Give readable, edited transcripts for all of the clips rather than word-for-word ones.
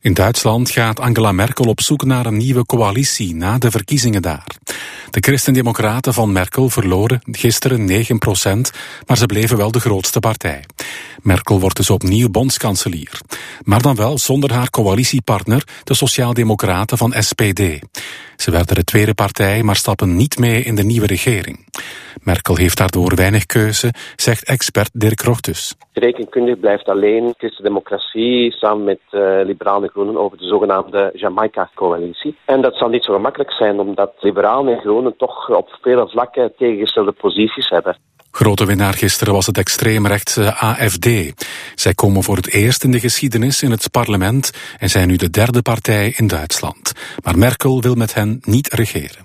In Duitsland gaat Angela Merkel op zoek naar een nieuwe coalitie na de verkiezingen daar. De christendemocraten van Merkel verloren gisteren 9%, maar ze bleven wel de grootste partij. Merkel wordt dus opnieuw bondskanselier. Maar dan wel zonder haar coalitiepartner, de Sociaaldemocraten van SPD. Ze werden de tweede partij, maar stappen niet mee in de nieuwe regering. Merkel heeft daardoor weinig keuze, zegt expert Dirk Rochtus. Rekenkundig blijft alleen christendemocratie samen met liberalen en groenen over de zogenaamde Jamaica-coalitie. En dat zal niet zo gemakkelijk zijn, omdat liberalen en groenen toch op vele vlakken tegengestelde posities hebben. Grote winnaar gisteren was het extreemrechtse AfD. Zij komen voor het eerst in de geschiedenis in het parlement en zijn nu de derde partij in Duitsland. Maar Merkel wil met hen niet regeren.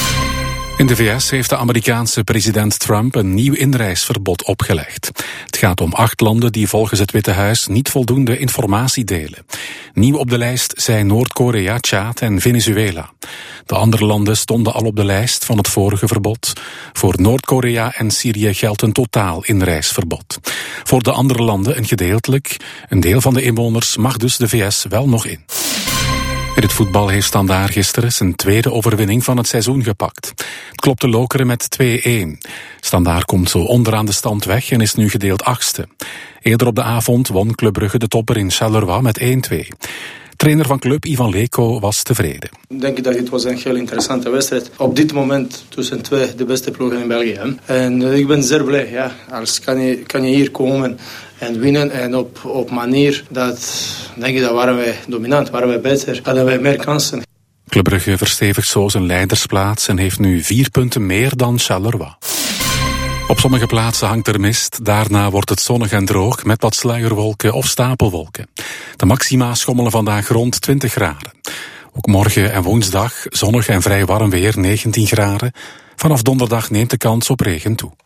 In de VS heeft de Amerikaanse president Trump een nieuw inreisverbod opgelegd. Het gaat om 8 landen die volgens het Witte Huis niet voldoende informatie delen. Nieuw op de lijst zijn Noord-Korea, Tjaad en Venezuela. De andere landen stonden al op de lijst van het vorige verbod. Voor Noord-Korea en Syrië geldt een totaal inreisverbod. Voor de andere landen een gedeeltelijk. Een deel van de inwoners mag dus de VS wel nog in. In het voetbal heeft Standaard gisteren zijn tweede overwinning van het seizoen gepakt. Het klopte Lokeren met 2-1. Standaard komt zo onderaan de stand weg en is nu gedeeld 8e. Eerder op de avond won Club Brugge de topper in Charleroi met 1-2. Trainer van club Ivan Leko was tevreden. Ik denk dat het was een heel interessante wedstrijd. Op dit moment tussen twee de beste ploegen in België. En ik ben zeer blij. Ja. Als kan je hier komen en winnen. En op manier dat, denk ik, dat waren wij dominant, waren wij beter, hadden wij meer kansen. Club Brugge verstevigt zo zijn leidersplaats en heeft nu 4 punten meer dan Charleroi. Op sommige plaatsen hangt er mist, daarna wordt het zonnig en droog met wat sluierwolken of stapelwolken. De maxima schommelen vandaag rond 20 graden. Ook morgen en woensdag zonnig en vrij warm weer 19 graden. Vanaf donderdag neemt de kans op regen toe.